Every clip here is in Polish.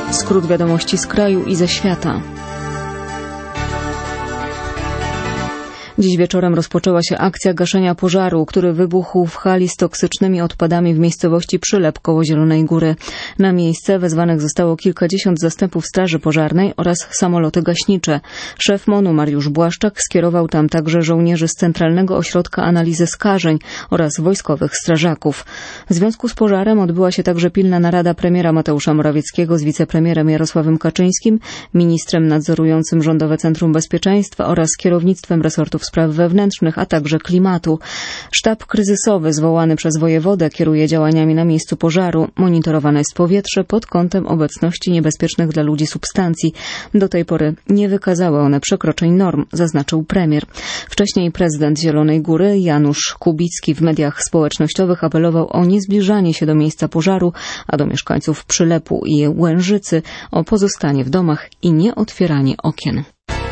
Skrót wiadomości z kraju i ze świata. Dziś wieczorem rozpoczęła się akcja gaszenia pożaru, który wybuchł w hali z toksycznymi odpadami w miejscowości Przylep koło Zielonej Góry. Na miejsce wezwanych zostało kilkadziesiąt zastępów straży pożarnej oraz samoloty gaśnicze. Szef MON-u Mariusz Błaszczak skierował tam także żołnierzy z Centralnego Ośrodka Analizy Skażeń oraz wojskowych strażaków. W związku z pożarem odbyła się także pilna narada premiera Mateusza Morawieckiego z wicepremierem Jarosławem Kaczyńskim, ministrem nadzorującym Rządowe Centrum Bezpieczeństwa oraz kierownictwem resortów spraw wewnętrznych, a także klimatu. Sztab kryzysowy zwołany przez wojewodę kieruje działaniami na miejscu pożaru. Monitorowane jest powietrze pod kątem obecności niebezpiecznych dla ludzi substancji. Do tej pory nie wykazały one przekroczeń norm, zaznaczył premier. Wcześniej prezydent Zielonej Góry Janusz Kubicki w mediach społecznościowych apelował o niezbliżanie się do miejsca pożaru, a do mieszkańców Przylepu i Łężycy o pozostanie w domach i nie otwieranie okien.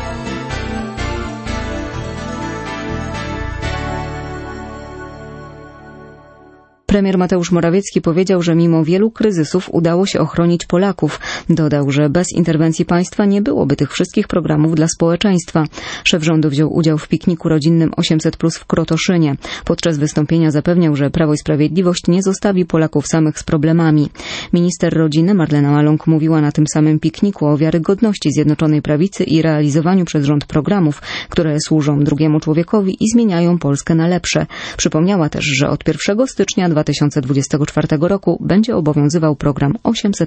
Premier Mateusz Morawiecki powiedział, że mimo wielu kryzysów udało się ochronić Polaków. Dodał, że bez interwencji państwa nie byłoby tych wszystkich programów dla społeczeństwa. Szef rządu wziął udział w pikniku rodzinnym 800+ w Krotoszynie. Podczas wystąpienia zapewniał, że Prawo i Sprawiedliwość nie zostawi Polaków samych z problemami. Minister rodziny Marlena Maląg mówiła na tym samym pikniku o wiarygodności Zjednoczonej Prawicy i realizowaniu przez rząd programów, które służą drugiemu człowiekowi i zmieniają Polskę na lepsze. Przypomniała też, że od 1 stycznia 2024 roku będzie obowiązywał program 800+.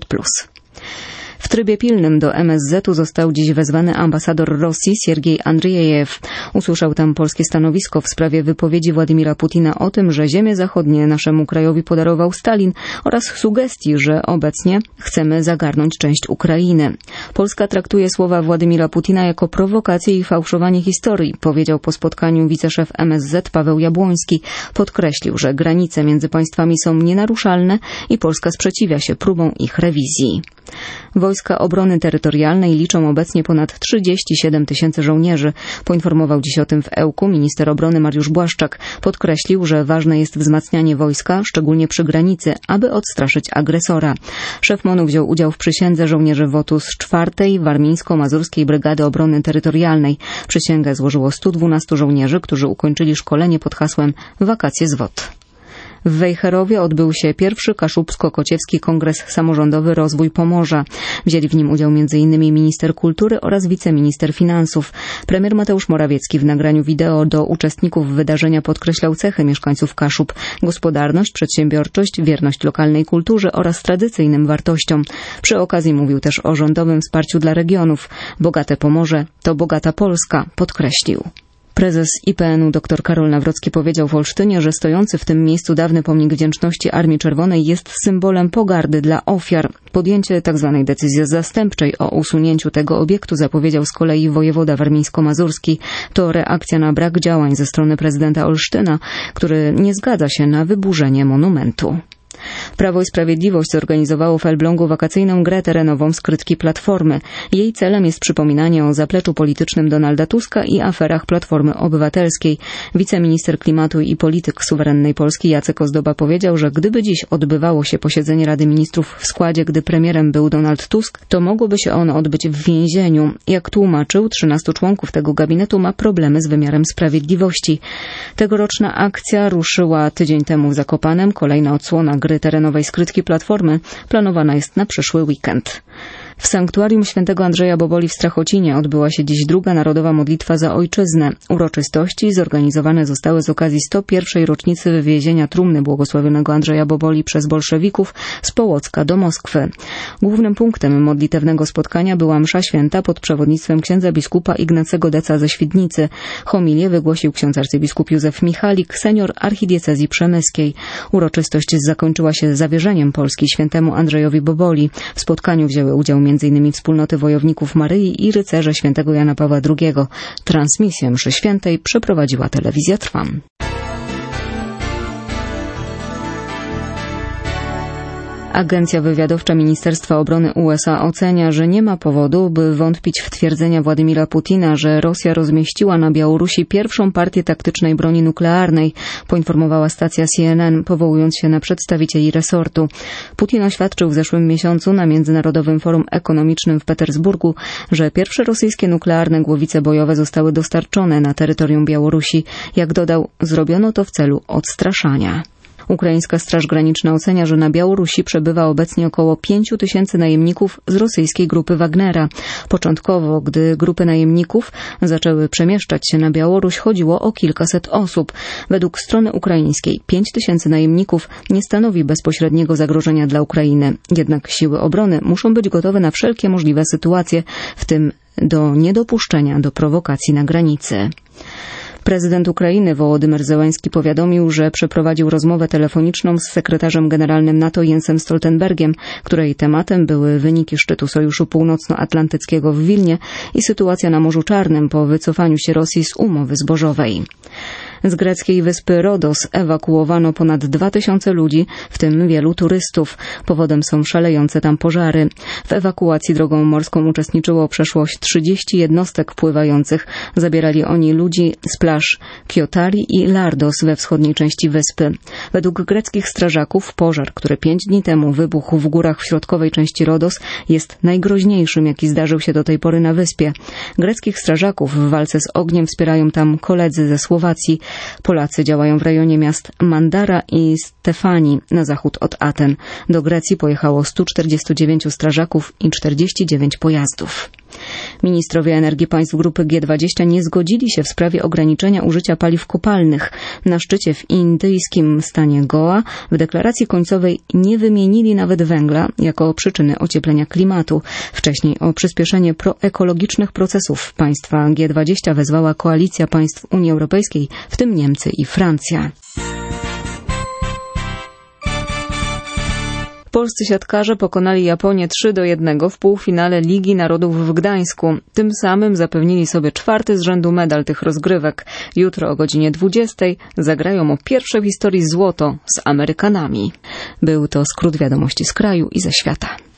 W trybie pilnym do MSZ-u został dziś wezwany ambasador Rosji Siergiej Andriejew. Usłyszał tam polskie stanowisko w sprawie wypowiedzi Władimira Putina o tym, że ziemie zachodnie naszemu krajowi podarował Stalin oraz sugestii, że obecnie chcemy zagarnąć część Ukrainy. Polska traktuje słowa Władimira Putina jako prowokację i fałszowanie historii, powiedział po spotkaniu wiceszef MSZ Paweł Jabłoński. Podkreślił, że granice między państwami są nienaruszalne i Polska sprzeciwia się próbom ich rewizji. Wojska Obrony Terytorialnej liczą obecnie ponad 37 000 żołnierzy. Poinformował dziś o tym w Ełku minister obrony Mariusz Błaszczak. Podkreślił, że ważne jest wzmacnianie wojska, szczególnie przy granicy, aby odstraszyć agresora. Szef MON-u wziął udział w przysiędze żołnierzy WOT-u z 4. Warmińsko-Mazurskiej Brygady Obrony Terytorialnej. Przysięgę złożyło 112 żołnierzy, którzy ukończyli szkolenie pod hasłem Wakacje z WOT. W Wejherowie odbył się pierwszy Kaszubsko-Kociewski Kongres Samorządowy Rozwój Pomorza. Wzięli w nim udział m.in. minister kultury oraz wiceminister finansów. Premier Mateusz Morawiecki w nagraniu wideo do uczestników wydarzenia podkreślał cechy mieszkańców Kaszub: gospodarność, przedsiębiorczość, wierność lokalnej kulturze oraz tradycyjnym wartościom. Przy okazji mówił też o rządowym wsparciu dla regionów. Bogate Pomorze to bogata Polska, podkreślił. Prezes IPN-u dr Karol Nawrocki powiedział w Olsztynie, że stojący w tym miejscu dawny pomnik wdzięczności Armii Czerwonej jest symbolem pogardy dla ofiar. Podjęcie tzw. decyzji zastępczej o usunięciu tego obiektu zapowiedział z kolei wojewoda warmińsko-mazurski. To reakcja na brak działań ze strony prezydenta Olsztyna, który nie zgadza się na wyburzenie monumentu. Prawo i Sprawiedliwość zorganizowało w Elblągu wakacyjną grę terenową Skrytki Platformy. Jej celem jest przypominanie o zapleczu politycznym Donalda Tuska i aferach Platformy Obywatelskiej. Wiceminister klimatu i polityk suwerennej Polski Jacek Ozdoba powiedział, że gdyby dziś odbywało się posiedzenie Rady Ministrów w składzie, gdy premierem był Donald Tusk, to mogłoby się ono odbyć w więzieniu. Jak tłumaczył, 13 członków tego gabinetu ma problemy z wymiarem sprawiedliwości. Tegoroczna akcja ruszyła tydzień temu w Zakopanem. Kolejna odsłona gry terenowej Skrytki Platformy planowana jest na przyszły weekend. W sanktuarium świętego Andrzeja Boboli w Strachocinie odbyła się dziś druga narodowa modlitwa za ojczyznę. Uroczystości zorganizowane zostały z okazji 101. rocznicy wywiezienia trumny błogosławionego Andrzeja Boboli przez bolszewików z Połocka do Moskwy. Głównym punktem modlitewnego spotkania była msza święta pod przewodnictwem księdza biskupa Ignacego Deca ze Świdnicy. Homilię wygłosił ksiądz arcybiskup Józef Michalik, senior archidiecezji przemyskiej. Uroczystość zakończyła się zawierzeniem Polski świętemu Andrzejowi Boboli. W spotkaniu wzięły udział m.in. wspólnoty wojowników Maryi i rycerze świętego Jana Pawła II. Transmisję mszy świętej przeprowadziła telewizja Trwam. Agencja wywiadowcza Ministerstwa Obrony USA ocenia, że nie ma powodu, by wątpić w twierdzenia Władimira Putina, że Rosja rozmieściła na Białorusi pierwszą partię taktycznej broni nuklearnej, poinformowała stacja CNN, powołując się na przedstawicieli resortu. Putin oświadczył w zeszłym miesiącu na Międzynarodowym Forum Ekonomicznym w Petersburgu, że pierwsze rosyjskie nuklearne głowice bojowe zostały dostarczone na terytorium Białorusi. Jak dodał, zrobiono to w celu odstraszania. Ukraińska Straż Graniczna ocenia, że na Białorusi przebywa obecnie około 5 000 najemników z rosyjskiej grupy Wagnera. Początkowo, gdy grupy najemników zaczęły przemieszczać się na Białoruś, chodziło o kilkaset osób. Według strony ukraińskiej 5 000 najemników nie stanowi bezpośredniego zagrożenia dla Ukrainy. Jednak siły obrony muszą być gotowe na wszelkie możliwe sytuacje, w tym do niedopuszczenia do prowokacji na granicy. Prezydent Ukrainy Wołodymyr Zełenski powiadomił, że przeprowadził rozmowę telefoniczną z sekretarzem generalnym NATO Jensem Stoltenbergiem, której tematem były wyniki szczytu Sojuszu Północnoatlantyckiego w Wilnie i sytuacja na Morzu Czarnym po wycofaniu się Rosji z umowy zbożowej. Z greckiej wyspy Rodos ewakuowano ponad 2000 ludzi, w tym wielu turystów. Powodem są szalejące tam pożary. W ewakuacji drogą morską uczestniczyło przeszło 30 jednostek pływających. Zabierali oni ludzi z plaż Kiotari i Lardos we wschodniej części wyspy. Według greckich strażaków pożar, który 5 dni temu wybuchł w górach w środkowej części Rodos, jest najgroźniejszym, jaki zdarzył się do tej pory na wyspie. Greckich strażaków w walce z ogniem wspierają tam koledzy ze Słowacji. Polacy działają w rejonie miast Mandara i Stefani na zachód od Aten. Do Grecji pojechało 149 strażaków i 49 pojazdów. Ministrowie energii państw grupy G20 nie zgodzili się w sprawie ograniczenia użycia paliw kopalnych. Na szczycie w indyjskim stanie Goa w deklaracji końcowej nie wymienili nawet węgla jako przyczyny ocieplenia klimatu. Wcześniej o przyspieszenie proekologicznych procesów państwa G20 wezwała koalicja państw Unii Europejskiej, w tym Niemcy i Francja. Polscy siatkarze pokonali Japonię 3-1 w półfinale Ligi Narodów w Gdańsku. Tym samym zapewnili sobie 4. z rzędu medal tych rozgrywek. Jutro o godzinie 20 zagrają o pierwsze w historii złoto z Amerykanami. Był to skrót wiadomości z kraju i ze świata.